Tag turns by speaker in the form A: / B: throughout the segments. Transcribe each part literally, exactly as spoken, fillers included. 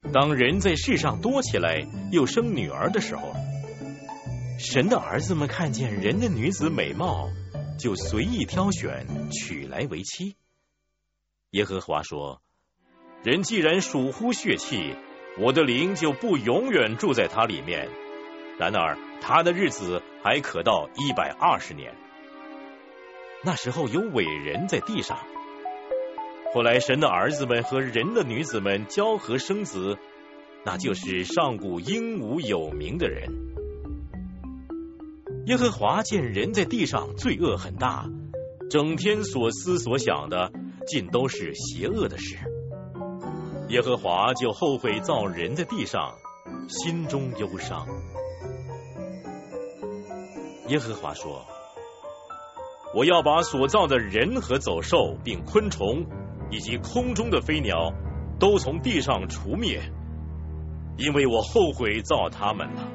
A: 当人在世上多起来，又生女儿的时候，神的儿子们看见人的女子美貌，就随意挑选，娶来为妻。耶和华说：人既然属乎血气，我的灵就不永远住在他里面，然而他的日子还可到一百二十年。那时候有伟人在地上。后来神的儿子们和人的女子们交合生子，那就是上古英武有名的人。耶和华见人在地上罪恶很大，整天所思所想的尽都是邪恶的事。耶和华就后悔造人在地上，心中忧伤。耶和华说：我要把所造的人和走兽并昆虫以及空中的飞鸟都从地上除灭，因为我后悔造他们了。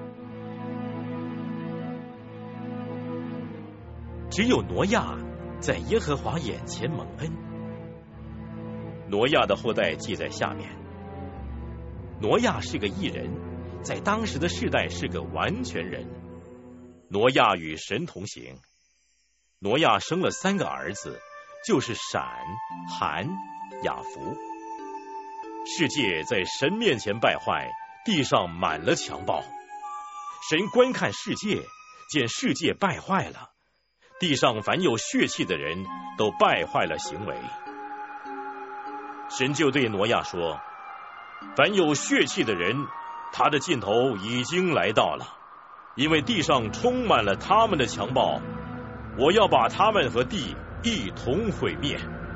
A: 只有挪亚在耶和华眼前蒙恩。挪亚的后代记在下面。挪亚是个义人，在当时的世代是个完全人。挪亚与神同行。挪亚生了三个儿子，就是闪、含、雅弗。世界在神面前败坏，地上满了强暴。神观看世界，见世界败坏了，地上凡有血气的人都败坏了行为。神就对挪亚说：凡有血气的人，他的尽头已经来到了，因为地上充满了他们的强暴，我要把他们和地一同毁灭。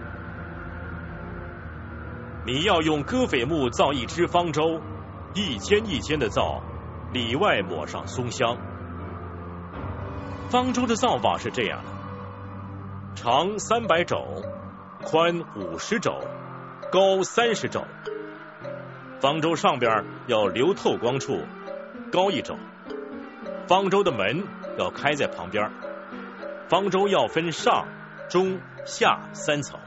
A: 你要用戈斐木造一只方舟，一间一间的造，里外抹上松香。方舟的造法是这样的：长三百肘，宽五十肘，高三十肘。方舟上边要留透光处，高一肘。方舟的门要开在旁边。方舟要分上、中、下三层。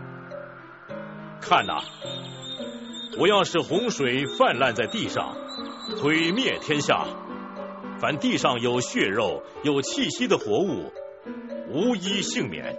A: 看哪，我要使洪水泛滥在地上，毁灭天下。凡地上有血肉、有气息的活物，无一幸免。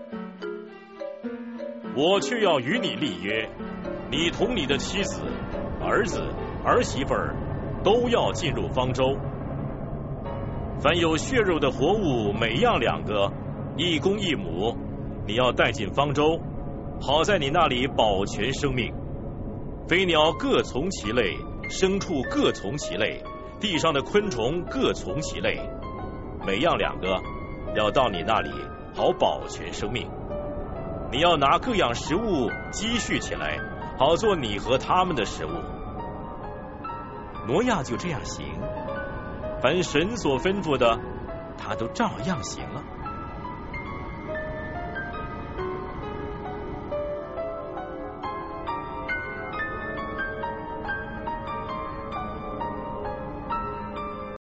A: 我却要与你立约，你同你的妻子、儿子、儿媳妇儿都要进入方舟。凡有血肉的活物，每样两个，一公一母，你要带进方舟，好在你那里保全生命。飞鸟各从其类，牲畜各从其类，地上的昆虫各从其类，每样两个，要到你那里好保全生命。你要拿各样食物积蓄起来，好做你和他们的食物。挪亚就这样行，凡神所吩咐的，他都照样行了。